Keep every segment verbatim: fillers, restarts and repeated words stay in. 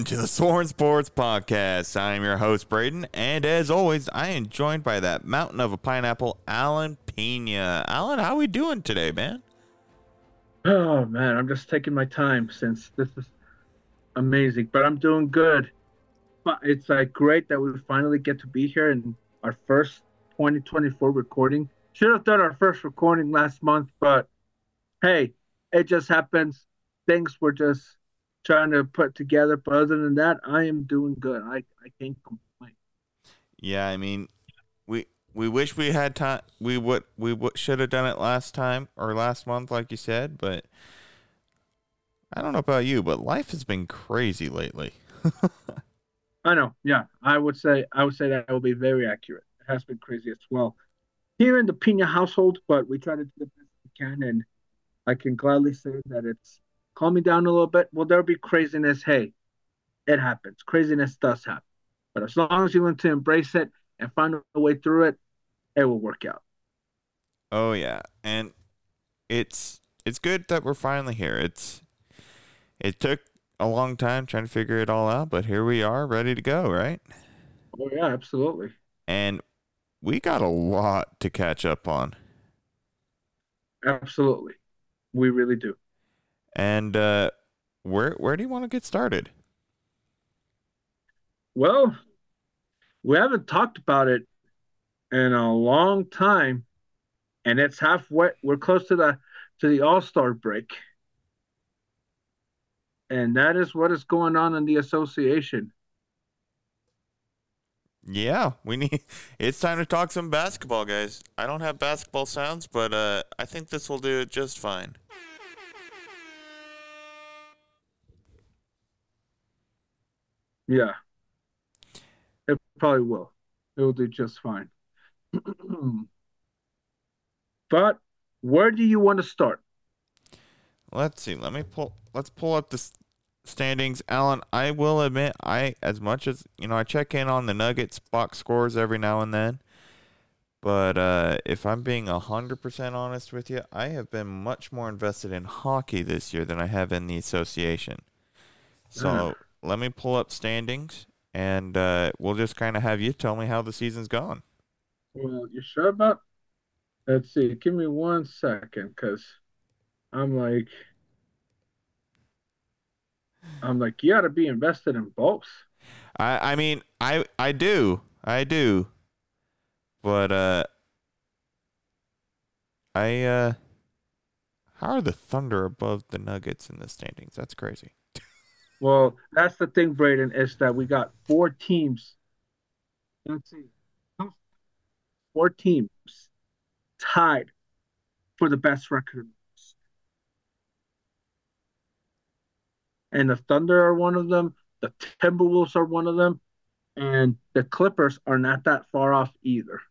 to the Sworn Sports Podcast. I am your host, Braden, and as always, I am joined by that mountain of a pineapple, Alan Pena. Alan, how we doing today, man? Oh man, I'm just taking my time since this is amazing, but I'm doing good. But it's like great that we finally get to be here in our first twenty twenty-four recording. Should have done our first recording last month, but hey, it just happens. Things were just trying to put together. But other than that, I am doing good. I, I can't complain. Yeah, I mean, we we wish we had time. We would we would, should have done it last time or last month, like you said. But I don't know about you, but life has been crazy lately. I know. Yeah, I would say I would say that will be very accurate. It has been crazy as well here in the Pina household, but we try to do the best we can, and I can gladly say that it's calming down a little bit. Will there be craziness? Hey, it happens. Craziness does happen. But as long as you want to embrace it and find a way through it, it will work out. Oh yeah, and it's it's good that we're finally here. It's it took a long time trying to figure it all out, but here we are, ready to go, right? Oh yeah, absolutely. And we got a lot to catch up on. Absolutely. We really do. And uh, where where do you want to get started? Well, we haven't talked about it in a long time, and it's halfway. We're close to the to the All Star break, and that is what is going on in the association. Yeah, we need. It's time to talk some basketball, guys. I don't have basketball sounds, but uh, I think this will do it just fine. Yeah, it probably will. It will do just fine. But where do you want to start? Let's see. Let me pull. Let's pull up the s- standings, Alan. I will admit, I as much as you know, I check in on the Nuggets box scores every now and then. But uh, if I'm being one hundred percent honest with you, I have been much more invested in hockey this year than I have in the association. So let me pull up standings, and uh, we'll just kind of have you tell me how the season's gone. Well, you sure about? Let's see. Give me one second, because I'm like, I'm like, you got to be invested in both. I, I mean, I, I do. I do. But uh, I, uh, how are the Thunder above the Nuggets in the standings? That's crazy. Well, that's the thing, Braden, is that we got four teams. Let's see, four teams tied for the best record. And the Thunder are one of them. The Timberwolves are one of them. And the Clippers are not that far off either.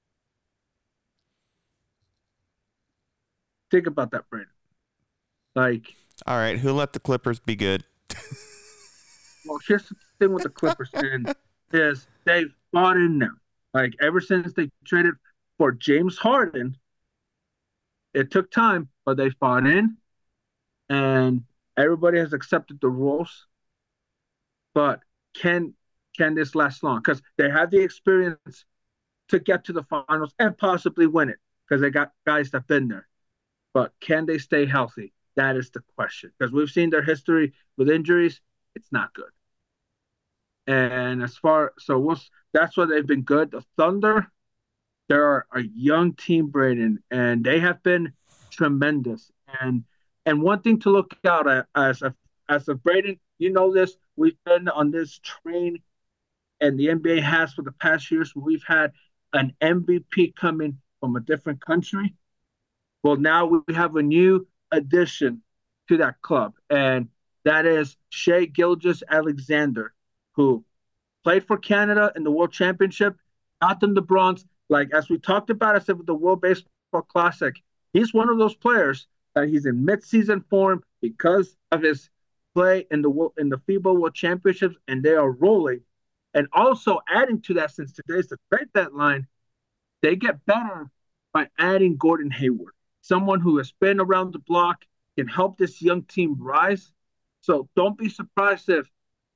Think about that, Braden. Like, All right, who let the Clippers be good? well, here's the thing with the Clippers, and is they've bought in now. Like ever since they traded for James Harden, it took time, but they fought in, and everybody has accepted the rules. But can can this last long? Because they have the experience to get to the finals and possibly win it because they got guys that've been there. But can they stay healthy? That is the question. Because we've seen their history with injuries, it's not good. And as far so we'll, that's why they've been good. The Thunder, they're a young team, Braden, and they have been tremendous. And and one thing to look out at as a as a Braden, you know this. We've been on this train, and the N B A has for the past years. We've had an M V P coming from a different country. Well, now we have a new addition to that club, and that is Shea Gilgis Alexander, who played for Canada in the World Championship, got them the bronze. Like as we talked about, I said with the World Baseball Classic, he's one of those players that he's in mid-season form because of his play in the in the FIBA World Championships, and they are rolling. And also adding to that, since today's the trade deadline, they get better by adding Gordon Hayward, someone who has been around the block, can help this young team rise. So don't be surprised if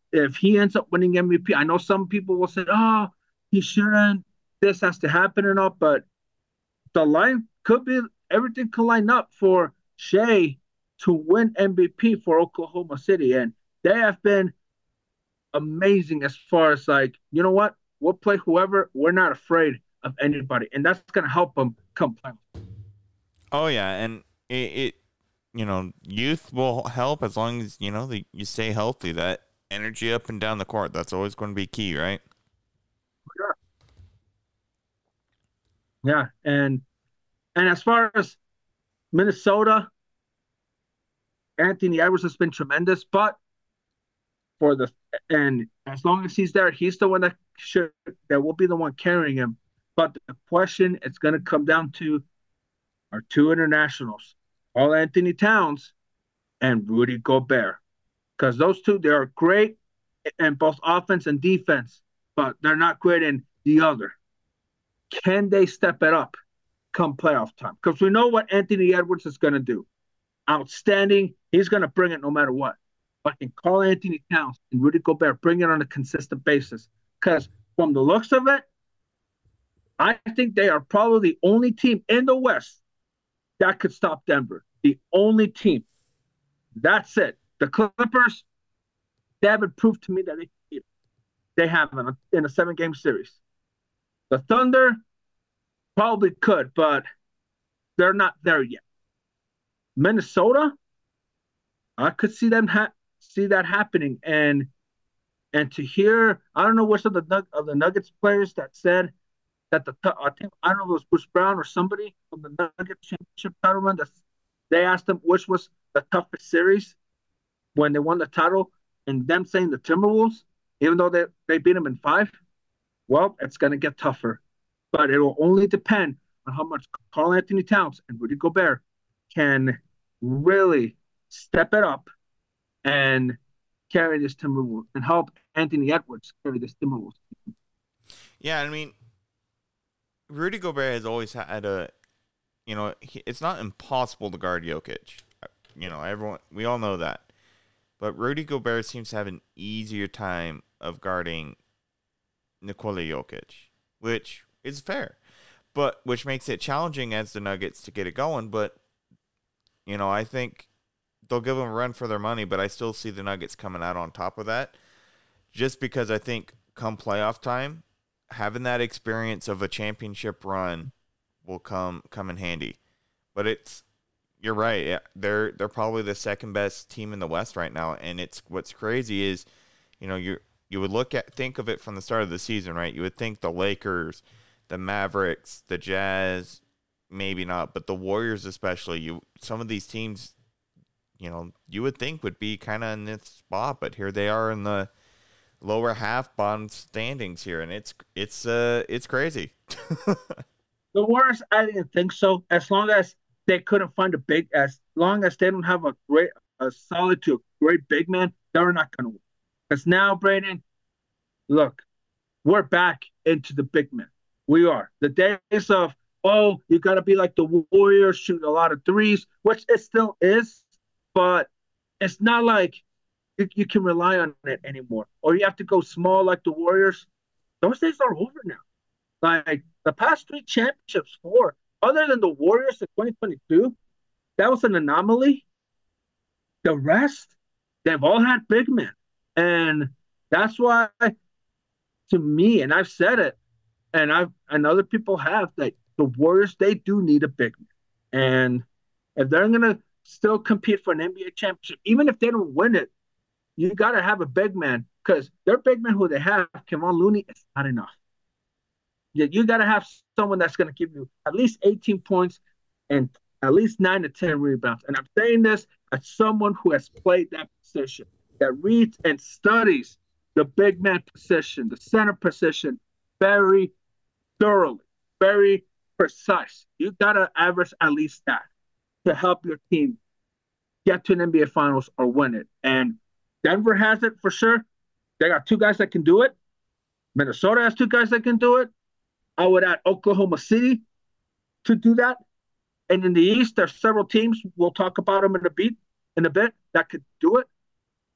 if he ends up winning M V P, I know some people will say, "Oh, he shouldn't. This has to happen and all," but the line could be everything could line up for Shea to win M V P for Oklahoma City, and they have been amazing as far as like, you know what, we'll play whoever. We're not afraid of anybody, and that's gonna help them come play. Oh yeah, and it, it you know, youth will help as long as you know the, you stay healthy. That energy up and down the court, that's always going to be key, right? Yeah, yeah, and and as far as Minnesota, Anthony Edwards has been tremendous, but for the and as long as he's there, he's the one that should that will be the one carrying him. But the question it's going to come down to are two internationals, All Anthony Towns and Rudy Gobert, because those two they are great in both offense and defense, but they're not great in the other. Can they step it up come playoff time? Because we know what Anthony Edwards is going to do. Outstanding. He's going to bring it no matter what. But can Karl Anthony Towns and Rudy Gobert bring it on a consistent basis? Because from the looks of it, I think they are probably the only team in the West that could stop Denver. The only team. That's it. The Clippers, they haven't proved to me that they can beat it. They haven't in a seven-game series. The Thunder probably could, but they're not there yet. Minnesota, I could see them ha- see that happening, and and to hear, I don't know which of the of the Nuggets players that said that the I think I don't know if it was Bruce Brown or somebody from the Nuggets championship title run that they asked them which was the toughest series when they won the title, and them saying the Timberwolves, even though they they beat them in five. Well, it's going to get tougher, but it will only depend on how much Karl Anthony Towns and Rudy Gobert can really step it up and carry this Timberwolves and help Anthony Edwards carry this Timberwolves. Yeah, I mean, Rudy Gobert has always had a, you know, he, it's not impossible to guard Jokic. You know, everyone, we all know that. But Rudy Gobert seems to have an easier time of guarding Nikola Jokic, which is fair, but which makes it challenging as the Nuggets to get it going. But, you know, I think they'll give them a run for their money, but I still see the Nuggets coming out on top of that just because I think come playoff time, having that experience of a championship run will come come in handy. But it's you're right. They're they're probably the second best team in the West right now, and it's what's crazy is, you know, you you would look at think of it from the start of the season, right? You would think the Lakers, the Mavericks, the Jazz, maybe not, but the Warriors especially, you some of these teams, you know, you would think would be kind of in this spot, but here they are in the lower half bottom standings here, and it's it's uh it's crazy. The Warriors, I didn't think so. As long as they couldn't find a big, as long as they don't have a great, a solid to a great big man, they're not going to win. Because now, Brandon, look, we're back into the big men. We are. The days of, oh, you got to be like the Warriors, shoot a lot of threes, which it still is, but it's not like you, you can rely on it anymore. Or you have to go small like the Warriors. Those days are over now. Like the past three championships, four, other than the Warriors in twenty twenty-two, that was an anomaly. The rest, they've all had big men. And that's why, to me, and I've said it, and I've and other people have, that the Warriors, they do need a big man. And if they're gonna still compete for an N B A championship, even if they don't win it, you gotta have a big man, because their big man who they have, Kevon Looney, is not enough. You, you got to have someone that's going to give you at least eighteen points and at least nine to ten rebounds. And I'm saying this as someone who has played that position, that reads and studies the big man position, the center position, very thoroughly, very precise. You got to average at least that to help your team get to an N B A Finals or win it. And Denver has it for sure. They got two guys that can do it. Minnesota has two guys that can do it. I would add Oklahoma City to do that. And in the East, there's several teams, we'll talk about them in a bit, in a bit, that could do it.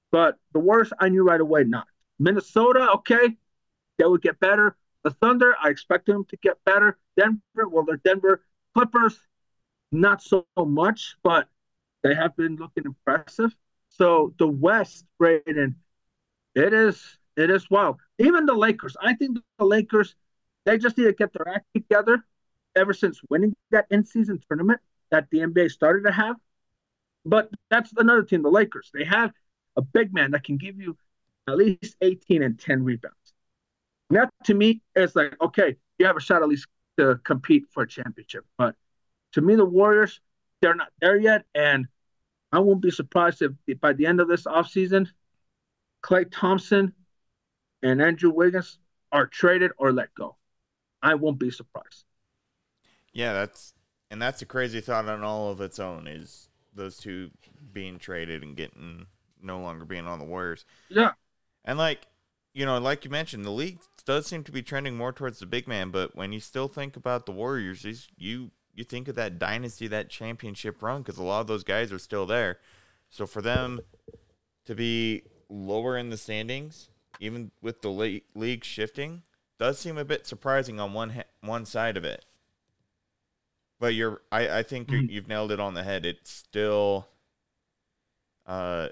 But the Warriors, I knew right away not. Minnesota, okay, they would get better. The Thunder, I expect them to get better. Denver, well, they're Denver. Clippers, not so much, but they have been looking impressive. So the West, Braden, it is it is wild. Even the Lakers, I think the Lakers, they just need to get their act together. Ever since winning that in-season tournament that the N B A started to have, but that's another team, the Lakers. They have a big man that can give you at least eighteen and ten rebounds. And that to me is like, okay, you have a shot at least to compete for a championship. But to me, the Warriors, they're not there yet. And I won't be surprised if, if by the end of this offseason, Klay Thompson and Andrew Wiggins are traded or let go. I won't be surprised. Yeah, that's and that's a crazy thought on all of its own, is those two being traded and getting no longer being on the Warriors. Yeah. And like, you know, like you mentioned, the league does seem to be trending more towards the big man, but when you still think about the Warriors, you you think of that dynasty, that championship run, because a lot of those guys are still there. So for them to be lower in the standings, even with the le- league shifting, does seem a bit surprising on one ha- one side of it. But you're, I, I think you're, you've nailed it on the head. It's still, uh,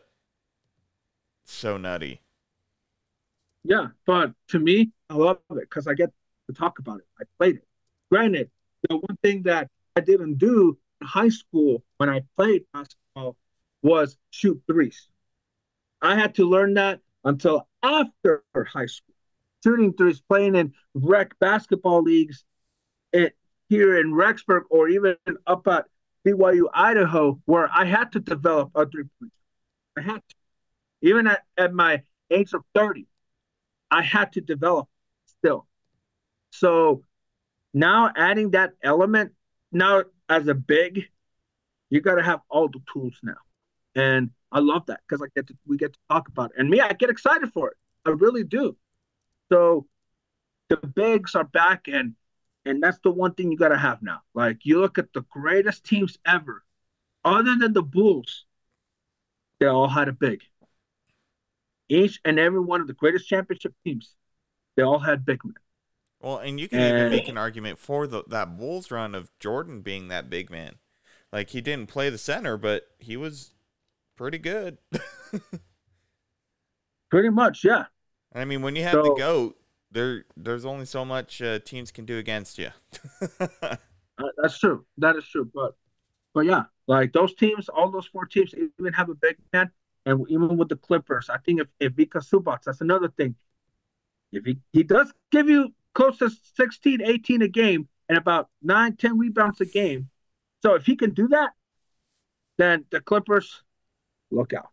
so nutty. Yeah, but to me, I love it because I get to talk about it. I played it. Granted, the one thing that I didn't do in high school when I played basketball was shoot threes. I had to learn that until after high school. Shooting threes, playing in rec basketball leagues it, here in Rexburg or even up at B Y U, Idaho, where I had to develop a three point. I had to. Even at, at my age of thirty, I had to develop still. So now adding that element, now as a big, you got to have all the tools now. And I love that because I get to we get to talk about it. And me, I get excited for it. I really do. So the bigs are back, and and that's the one thing you got to have now. Like you look at the greatest teams ever, other than the Bulls, they all had a big. Each and every one of the greatest championship teams, they all had big men. Well, and you can and, even make an argument for the, that Bulls run of Jordan being that big man. Like, he didn't play the center, but he was pretty good. Pretty much, yeah. I mean, when you have so, the GOAT, there there's only so much uh, teams can do against you. uh, that's true. That is true. But, but yeah, like those teams, all those four teams even have a big man. And even with the Clippers, I think if, if Vika Subac, that's another thing. If he, he does give you close to sixteen, eighteen a game and about nine, ten rebounds a game. So if he can do that, then the Clippers, look out.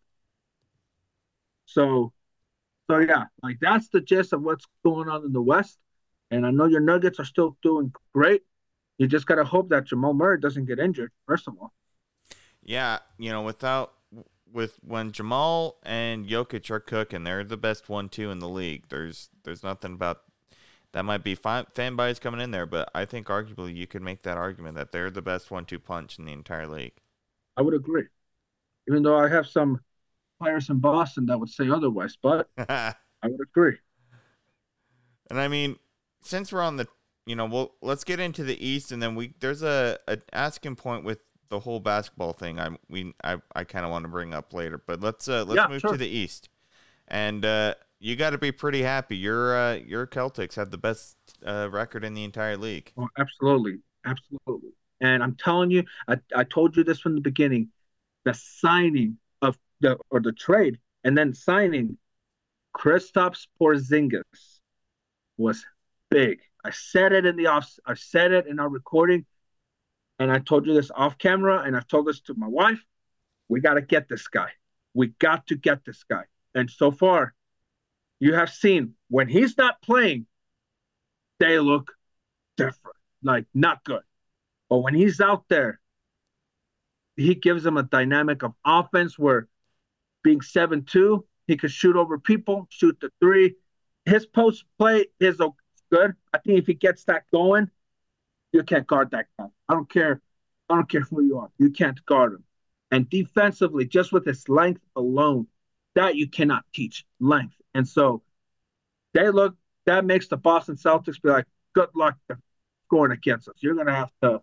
So, so yeah, like that's the gist of what's going on in the West. And I know your Nuggets are still doing great. You just got to hope that Jamal Murray doesn't get injured, first of all. Yeah, you know, without with when Jamal and Jokic are cooking, they're the best one two in the league. There's there's nothing about that might be fan, fan bias coming in there, but I think arguably you could make that argument that they're the best one two punch in the entire league. I would agree, even though I have some players in Boston that would say otherwise, but I would agree. And I mean, since we're on the, you know, well, let's get into the East, and then we there's a, a asking point with the whole basketball thing. I we I, I kind of want to bring up later, but let's uh, let's yeah, move sure. to the East, and uh, you got to be pretty happy. Your uh, your Celtics have the best uh, record in the entire league. Oh, absolutely, absolutely. And I'm telling you, I, I told you this from the beginning. The signing of the or the trade and then signing Kristaps Porzingis was big. I said it in the off. I said it in our recording, and I told you this off camera, and I've told this to my wife. We got to get this guy. We got to get this guy. And so far, you have seen when he's not playing, they look different, like not good. But when he's out there, he gives them a dynamic of offense where being seven two, he could shoot over people, shoot the three. His post play is good. I think if he gets that going, you can't guard that guy. I don't care. I don't care who you are. You can't guard him. And defensively, just with his length alone, that you cannot teach length. And so they look, that makes the Boston Celtics be like, good luck scoring against us. You're going to have to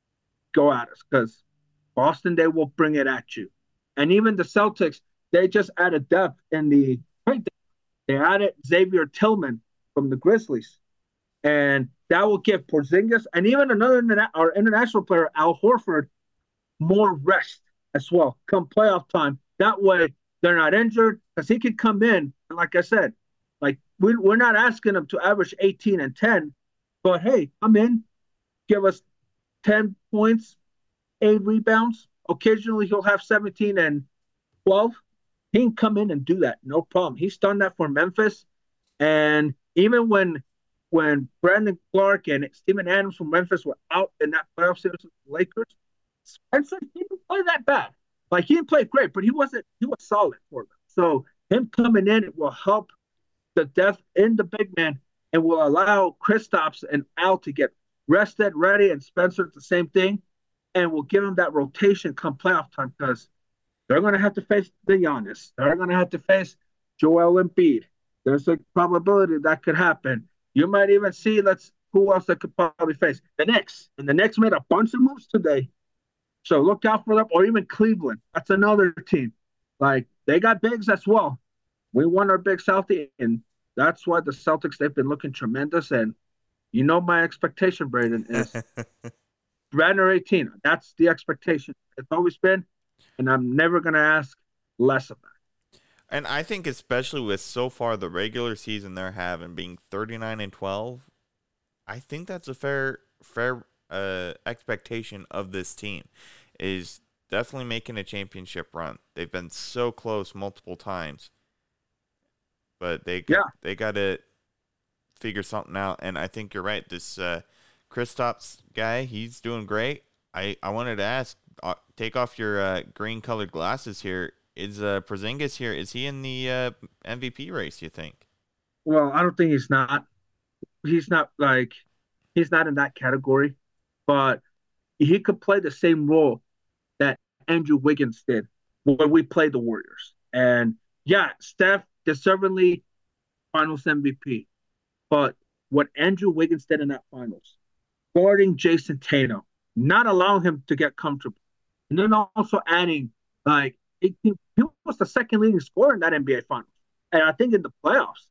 go at us because Boston, they will bring it at you. And even the Celtics, they just added depth in the they added Xavier Tillman from the Grizzlies. And that will give Porzingis and even another our international player, Al Horford, more rest as well come playoff time. That way they're not injured because he could come in. And like I said, like we, we're not asking him to average eighteen and ten, but hey, come in, give us ten points, eight rebounds. Occasionally he'll have seventeen and twelve. He can come in and do that, no problem. He's done that for Memphis. And even when when Brandon Clark and Steven Adams from Memphis were out in that playoff series with the Lakers, Spencer he didn't play that bad. Like he didn't play great, but he wasn't he was solid for them. So him coming in it will help the depth in the big man and will allow Kristaps and Al to get rested, ready, and Spencer the same thing, and will give him that rotation come playoff time because they're going to have to face the Giannis. They're going to have to face Joel Embiid. There's a probability that could happen. You might even see let's who else that could probably face the Knicks. And the Knicks made a bunch of moves today, so look out for them. Or even Cleveland. That's another team. Like they got bigs as well. We want our bigs healthy, and that's why the Celtics they've been looking tremendous. And you know my expectation, Braden, is Brandon or eighteen. That's the expectation. It's always been. And I'm never going to ask less of that. And I think especially with so far the regular season they're having being thirty-nine and twelve, I think that's a fair fair uh, expectation of this team is definitely making a championship run. They've been so close multiple times, but they yeah. they got to figure something out. And I think you're right. This uh, Kristaps guy, he's doing great. I, I wanted to ask, uh, take off your uh, green colored glasses here. Is uh, Porzingis here? Is he in the uh, M V P race, you think? Well, I don't think he's not. He's not like he's not in that category, but he could play the same role that Andrew Wiggins did when we played the Warriors. And yeah, Steph deservedly Finals M V P, but what Andrew Wiggins did in that Finals, guarding Jason Tatum, not allowing him to get comfortable, and then also adding like eighteen. He was the second leading scorer in that N B A Finals, and I think in the playoffs.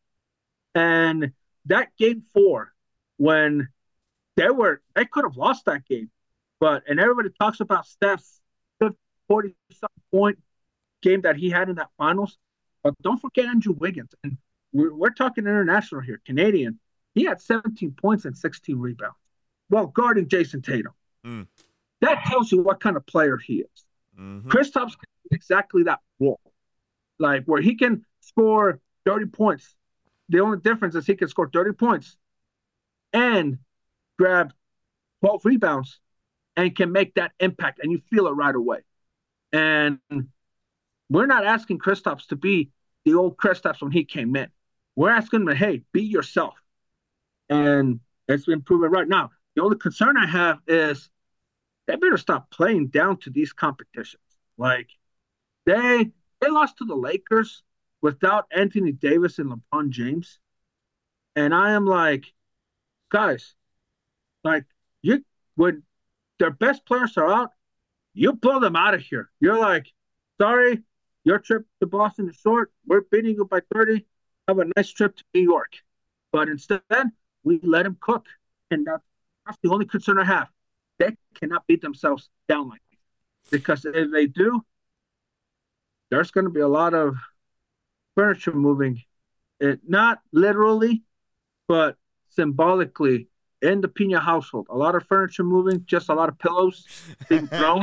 And that game four, when they were, they could have lost that game, but and everybody talks about Steph's forty-something point game that he had in that Finals, but don't forget Andrew Wiggins, and we're, we're talking international here, Canadian. He had seventeen points and sixteen rebounds, while guarding Jason Tatum. Mm. That tells you what kind of player he is. Mm-hmm. Kristaps can do exactly that role, like where he can score thirty points. The only difference is he can score thirty points and grab twelve rebounds and can make that impact, and you feel it right away. And we're not asking Kristaps to be the old Kristaps when he came in. We're asking him, hey, be yourself. And it's been proven right now. The only concern I have is they better stop playing down to these competitions. Like they they lost to the Lakers without Anthony Davis and LeBron James. And I am like, guys, like you when their best players are out, you blow them out of here. You're like, sorry, your trip to Boston is short. We're beating you by thirty. Have a nice trip to New York. But instead, we let them cook. And that's, that's the only concern I have. They cannot beat themselves down like that. Because if they do, there's going to be a lot of furniture moving. It, not literally, but symbolically in the Pina household. A lot of furniture moving, just a lot of pillows being thrown.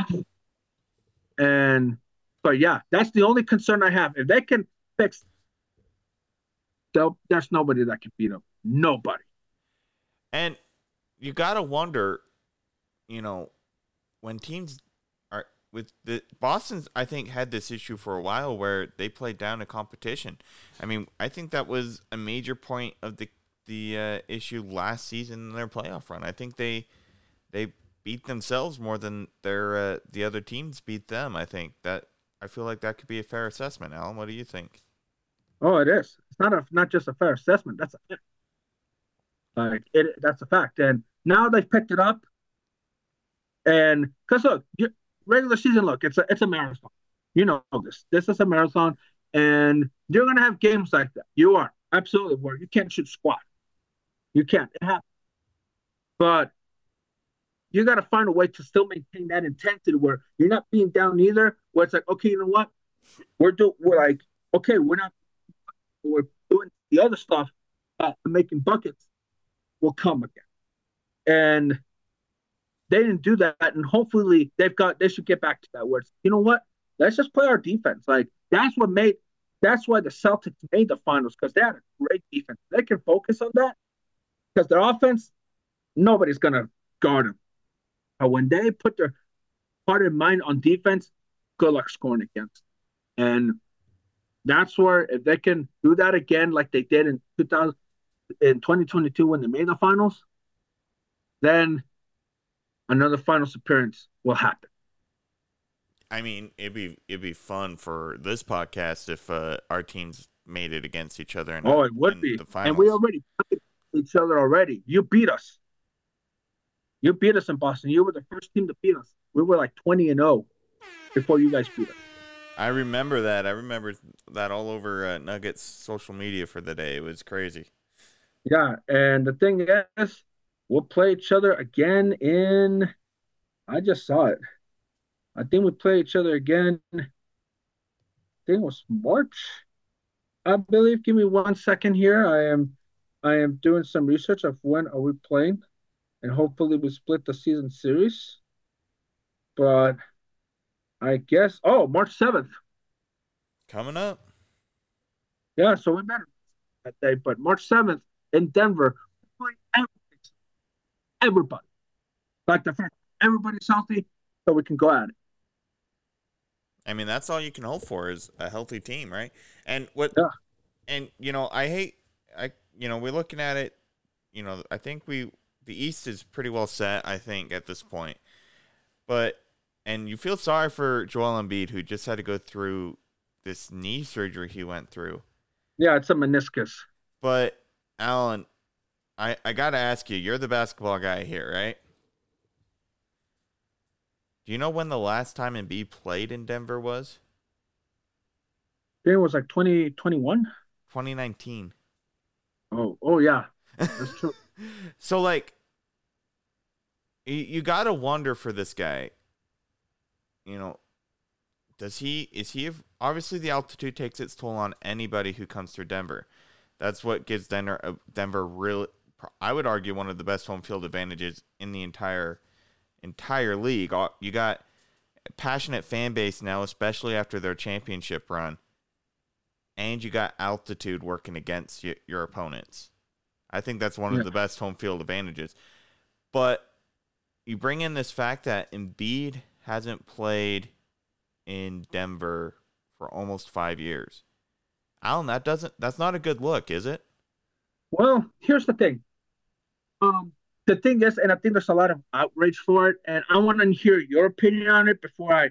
And, but yeah, that's the only concern I have. If they can fix, there's nobody that can beat them. Nobody. And you got to wonder, you know, when teams are with the Boston's, I think, had this issue for a while where they played down to competition. I mean, I think that was a major point of the the uh, issue last season in their playoff run. I think they they beat themselves more than their uh, the other teams beat them. I think that I feel like that could be a fair assessment. Alan, what do you think? Oh, it is. It's not a not just a fair assessment. That's a like it. That's a fact. And now they've picked it up. And because look, you, regular season, look, it's a it's a marathon. You know this. This is a marathon, and you're gonna have games like that. You are absolutely where you can't shoot squat. You can't. It happens. But you got to find a way to still maintain that intensity where you're not being down either. Where it's like, okay, you know what? We're do we're like, okay, we're not we're doing the other stuff, uh, making buckets will come again. And they didn't do that, and hopefully they've got they should get back to that where it's, you know what? Let's just play our defense. Like that's what made that's why the Celtics made the finals because they had a great defense. They can focus on that because their offense, nobody's gonna guard them. But when they put their heart and mind on defense, good luck scoring against. And that's where if they can do that again, like they did in two thousand in twenty twenty-two when they made the finals, then another finals appearance will happen. I mean, it'd be it'd be fun for this podcast if uh, our teams made it against each other in, Oh, a, it would in be. the finals. And we already played each other already. You beat us. You beat us in Boston. You were the first team to beat us. We were like twenty and oh before you guys beat us. I remember that. I remember that all over uh, Nuggets social media for the day. It was crazy. Yeah, and the thing is, we'll play each other again in. I just saw it. I think we play each other again. I think it was March, I believe. Give me one second here. I am, I am doing some research of when are we playing, and hopefully we split the season series. But I guess oh March seventh. Coming up. Yeah, so we better that day. But March seventh in Denver, we play everybody. Like the fact everybody's healthy, so we can go at it. I mean, that's all you can hope for is a healthy team, right? And what, Yeah. and you know, I hate, I, you know, we're looking at it. You know, I think we the East is pretty well set. I think at this point, but and you feel sorry for Joel Embiid who just had to go through this knee surgery he went through. Yeah, it's a meniscus. But Alan, I I gotta ask you, you're the basketball guy here, right? Do you know when the last time Embiid played in Denver was? I think it was like twenty twenty-one. twenty nineteen. Oh, oh yeah, that's true. So like, you, you gotta wonder for this guy. You know, does he is he obviously the altitude takes its toll on anybody who comes through Denver. That's what gives Denver uh, Denver really. I would argue one of the best home field advantages in the entire entire league. You got a passionate fan base now, especially after their championship run, and you got altitude working against y- your opponents. I think that's one Yeah. of the best home field advantages. But you bring in this fact that Embiid hasn't played in Denver for almost five years. Alan, that doesn't that's not a good look, is it? Well, here's the thing. Um, the thing is, and I think there's a lot of outrage for it, and I want to hear your opinion on it before I,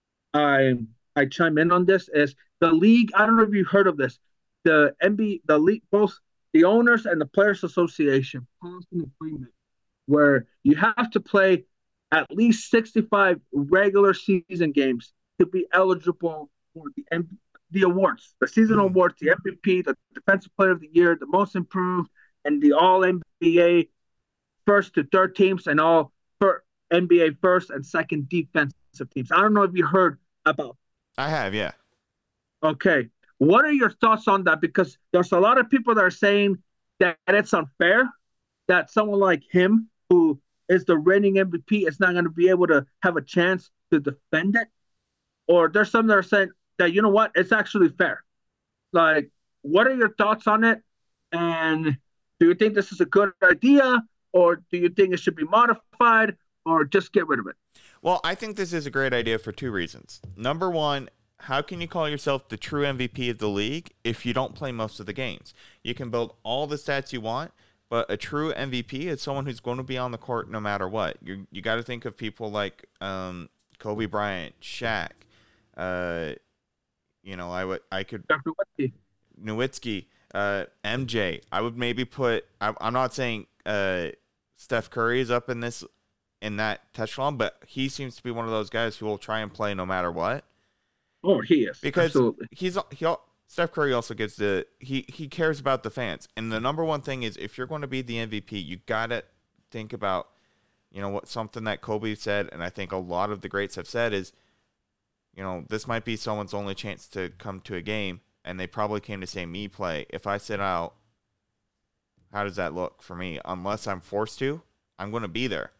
I, I chime in on this. Is the league? I don't know if you heard of this. The N B A, the league, both the owners and the Players Association passed an agreement where you have to play at least sixty-five regular season games to be eligible for the M- the awards, the seasonal Mm-hmm. awards, the M V P, the Defensive Player of the Year, the Most Improved, and the All N B A first to third teams, and all for N B A first and second defensive teams. I don't know if you heard about. I have, yeah. Okay, what are your thoughts on that? Because there's a lot of people that are saying that it's unfair that someone like him, who is the reigning M V P, is not going to be able to have a chance to defend it. Or there's some that are saying that, you know what, it's actually fair. Like, what are your thoughts on it? And do you think this is a good idea? Or do you think it should be modified? Or just get rid of it? Well, I think this is a great idea for two reasons. Number one, how can you call yourself the true M V P of the league if you don't play most of the games? You can build all the stats you want, but a true M V P is someone who's going to be on the court no matter what. You you got to think of people like um, Kobe Bryant, Shaq. Uh, you know, I would I could Doctor Whitby. Nowitzki, uh, M J. I would maybe put. I, I'm not saying uh, Steph Curry is up in this in that echelon, but he seems to be one of those guys who will try and play no matter what. Oh, he is because absolutely. he's he. Steph Curry also gets the he he cares about the fans, and the number one thing is if you're going to be the M V P, you gotta think about, you know, what something that Kobe said, and I think a lot of the greats have said is, you know, this might be someone's only chance to come to a game, and they probably came to see me play. If I sit out, how does that look for me? Unless I'm forced to, I'm going to be there.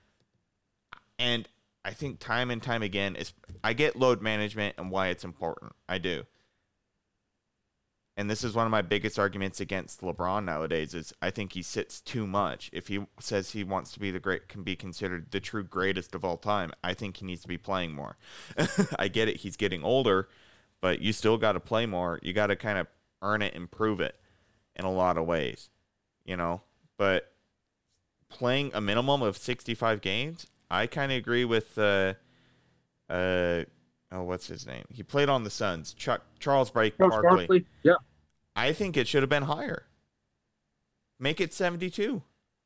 And I think time and time again is I get load management and why it's important. I do. And this is one of my biggest arguments against LeBron nowadays is I think he sits too much. If he says he wants to be the great, can be considered the true greatest of all time, I think he needs to be playing more. I get it. He's getting older, but you still got to play more. You got to kind of earn it and prove it in a lot of ways, you know, but playing a minimum of sixty-five games, I kind of agree with, uh, uh, oh, what's his name? He played on the Suns. Chuck Charles Barkley. Charles Barkley. Yeah. I think it should have been higher. Make it seventy-two.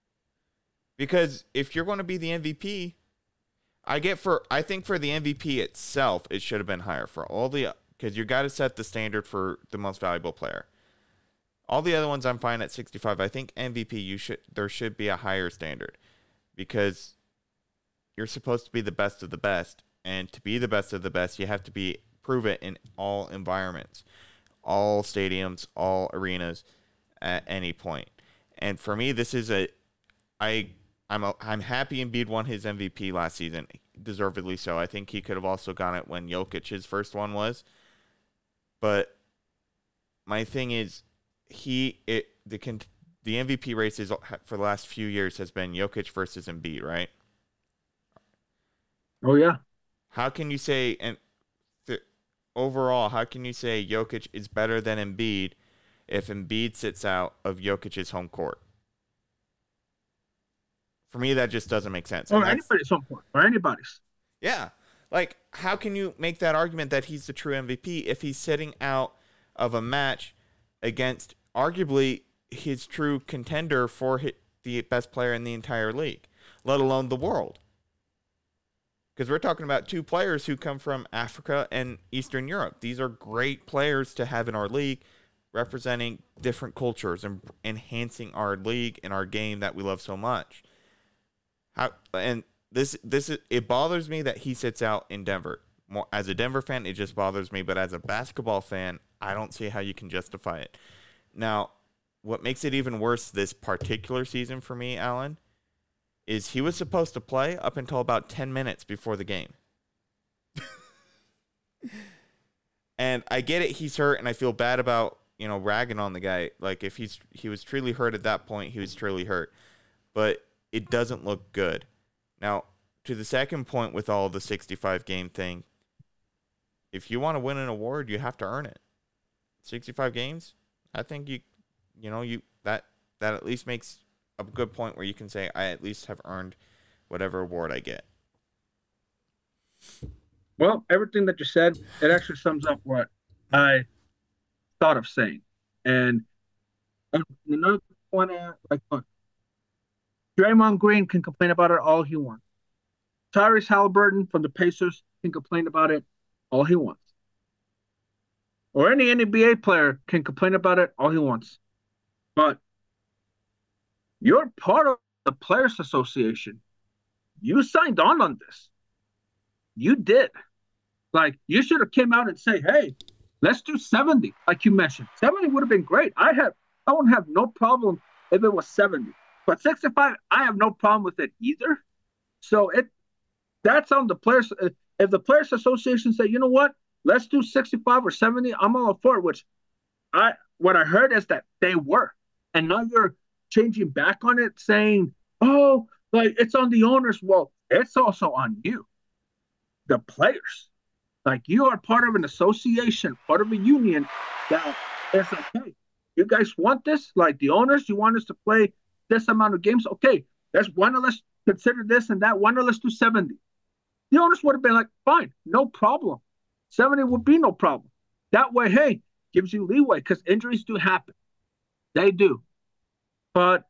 Because if you're going to be the M V P, I get for I think for the M V P itself, it should have been higher for all the because you got to set the standard for the most valuable player. All the other ones I'm fine at sixty-five. I think M V P you should there should be a higher standard because you're supposed to be the best of the best. And to be the best of the best, you have to be prove it in all environments, all stadiums, all arenas, at any point. And for me, this is a, I, I'm a, I'm happy Embiid won his M V P last season, deservedly so. I think he could have also gotten it when Jokic's first one was. But my thing is, he it the the M V P races for the last few years has been Jokic versus Embiid, right? Oh yeah. How can you say, and th- overall, how can you say Jokic is better than Embiid if Embiid sits out of Jokic's home court? For me, that just doesn't make sense. Or anybody's home court, or anybody's. Yeah. Like, how can you make that argument that he's the true M V P if he's sitting out of a match against arguably his true contender for his, the best player in the entire league, let alone the world? Because we're talking about two players who come from Africa and Eastern Europe. These are great players to have in our league, representing different cultures and enhancing our league and our game that we love so much. How and this this is, it bothers me that he sits out in Denver. More, as a Denver fan, it just bothers me. But as a basketball fan, I don't see how you can justify it. Now, what makes it even worse this particular season for me, Alan, is he was supposed to play up until about ten minutes before the game. And I get it, he's hurt, and I feel bad about, you know, ragging on the guy. Like, if he's he was truly hurt at that point, he was truly hurt. But it doesn't look good. Now, to the second point with all the sixty-five game thing, if you want to win an award, you have to earn it. sixty-five games, I think you, you know, you that that at least makes a good point where you can say I at least have earned whatever award I get. Well, everything that you said, it actually sums up what I thought of saying. And another point, like, look, Draymond Green can complain about it all he wants. Tyrese Halliburton from the Pacers can complain about it all he wants. Or any N B A player can complain about it all he wants. But you're part of the Players Association. You signed on on this. You did. Like, you should have came out and say, hey, let's do seventy, like you mentioned. seventy would have been great. I have, I wouldn't have no problem if it was seventy. But sixty-five, I have no problem with it either. So it that's on the players. If the Players Association say, you know what, let's do sixty-five or seventy, I'm all for it, which I what I heard is that they were. And now you're changing back on it, saying, oh, like it's on the owners. Well, it's also on you, the players. Like, you are part of an association, part of a union that is like, hey, you guys want this? Like, the owners, you want us to play this amount of games? Okay, let's why not let's consider this and that. Why not let's do seventy? The owners would have been like, fine, no problem. seventy would be no problem. That way, hey, gives you leeway because injuries do happen. They do. But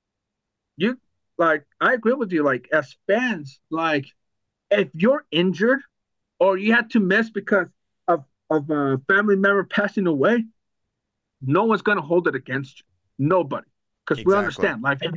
you like I agree with you. Like as fans, like if you're injured or you had to miss because of of a family member passing away, no one's gonna hold it against you. Nobody, because we Exactly. understand life.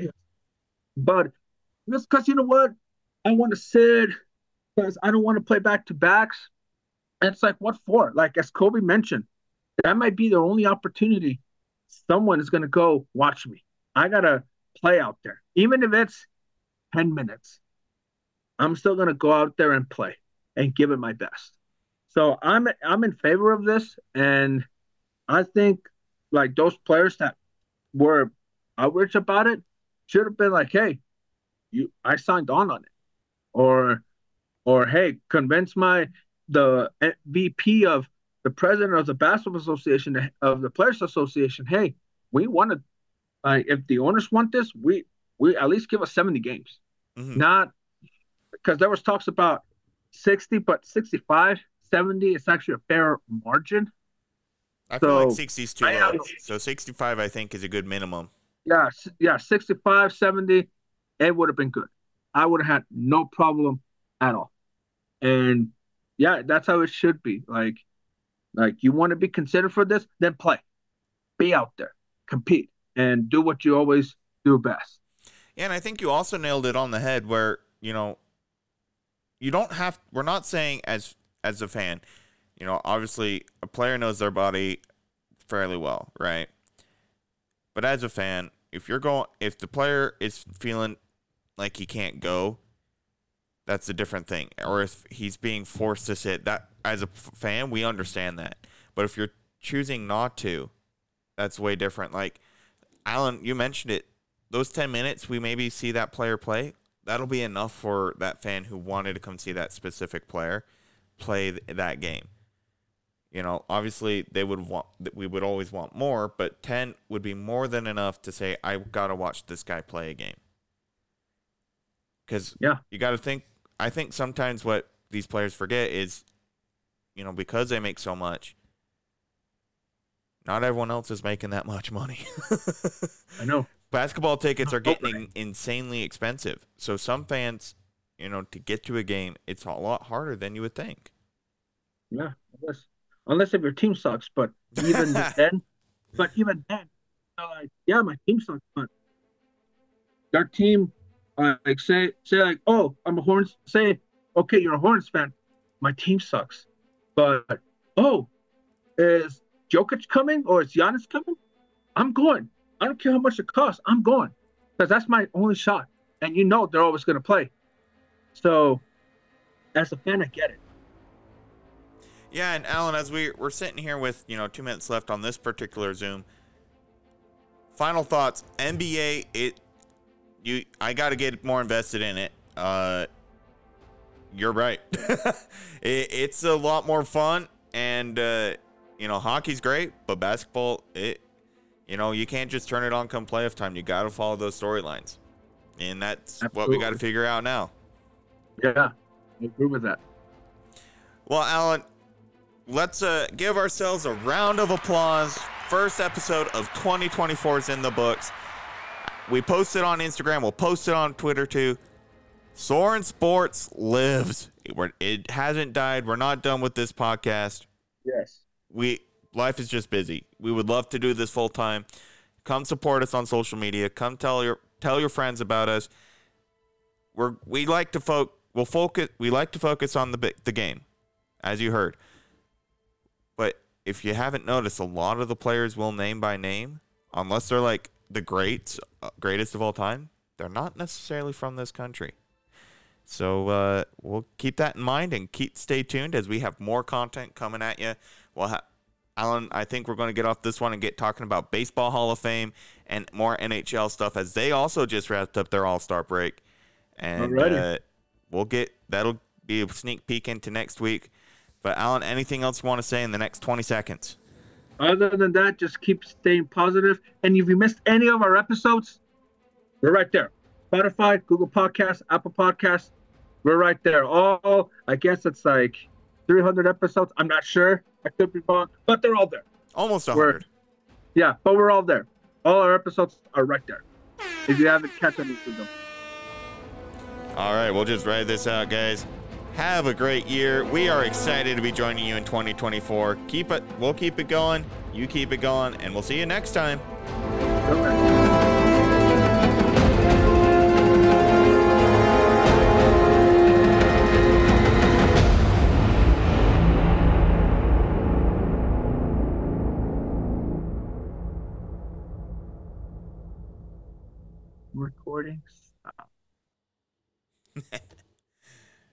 But just because you know what, I want to sit because I don't want to play back to backs. And it's like, what for? Like as Kobe mentioned, that might be the only opportunity someone is gonna go watch me. I gotta play out there, even if it's ten minutes. I'm still gonna go out there and play and give it my best. So I'm I'm in favor of this, and I think like those players that were outraged about it should have been like, hey, you I signed on on it, or or hey, convince my the V P of the president of the basketball association of the players association, hey, we want to like if the owners want this, we we at least give us seventy games, Mm-hmm. not because there was talks about sixty, but sixty-five, seventy is actually a fair margin. I feel like So sixty is too I low. am, So sixty-five, I think, is a good minimum. yeah, yeah, sixty-five, seventy, it would have been good. I would have had no problem at all. And yeah, that's how it should be. Like, like you want to be considered for this, then play, be out there, compete, and do what you always do best. Yeah, and I think you also nailed it on the head where, you know, you don't have, we're not saying as as a fan, you know, obviously a player knows their body fairly well, right? But as a fan, if you're going, if the player is feeling like he can't go, that's a different thing. Or if he's being forced to sit, that as a fan, we understand that. But if you're choosing not to, that's way different. Like Alan, you mentioned it. Those ten minutes we maybe see that player play, that'll be enough for that fan who wanted to come see that specific player play th- that game. You know, obviously they would want, we would always want more, but ten would be more than enough to say, I got to watch this guy play a game. Because Yeah, you got to think, I think sometimes what these players forget is, you know, because they make so much, not everyone else is making that much money. I know. Basketball tickets are getting insanely expensive. So some fans, you know, to get to a game, it's a lot harder than you would think. Yeah, unless unless if your team sucks, but even then, but even then, you know, like yeah, my team sucks, but their team, uh, like say say like oh I'm a Horns say okay you're a Horns fan, my team sucks, but oh is Jokic coming or is Giannis coming? I'm going. I don't care how much it costs. I'm going because that's my only shot, and you know they're always going to play. So as a fan, I get it. Yeah, and Alan, as we, we're sitting here with, you know, two minutes left on this particular Zoom, final thoughts. N B A, it you I got to get more invested in it. Uh, you're right. it, it's a lot more fun, and uh, you know, hockey's great, but basketball, it you know, you can't just turn it on come playoff time. You got to follow those storylines, and that's Absolutely. what we got to figure out now. Yeah, I agree with that. Well, Alan, let's uh, give ourselves a round of applause. First episode of twenty twenty-four is in the books. We posted on Instagram. We'll post it on Twitter too. Soren Sports lives. It, it hasn't died. We're not done with this podcast. Yes. We life is just busy. We would love to do this full time. Come support us on social media. Come tell your tell your friends about us. We're we like to fo- we'll focus. We like to focus on the the game, as you heard. But if you haven't noticed, a lot of the players we'll name by name, unless they're like the greats, uh, greatest of all time, they're not necessarily from this country. So uh, we'll keep that in mind and keep stay tuned as we have more content coming at you. We'll have Alan, I think we're going to get off this one and get talking about Baseball Hall of Fame and more N H L stuff as they also just wrapped up their All-Star break. And uh, we'll get that'll be a sneak peek into next week. But Alan, anything else you want to say in the next twenty seconds? Other than that, just keep staying positive. And if you missed any of our episodes, we're right there. Spotify, Google Podcasts, Apple Podcasts, we're right there. All, I guess it's like three hundred episodes. I'm not sure. I could be wrong, but they're all there. Almost a We're hundred. yeah, but we're all there. All our episodes are right there. If you haven't catch any of them. All right, we'll just ride this out, guys. Have a great year. We are excited to be joining you in twenty twenty-four. Keep it. We'll keep it going. You keep it going, and we'll see you next time. Okay. Recording stop.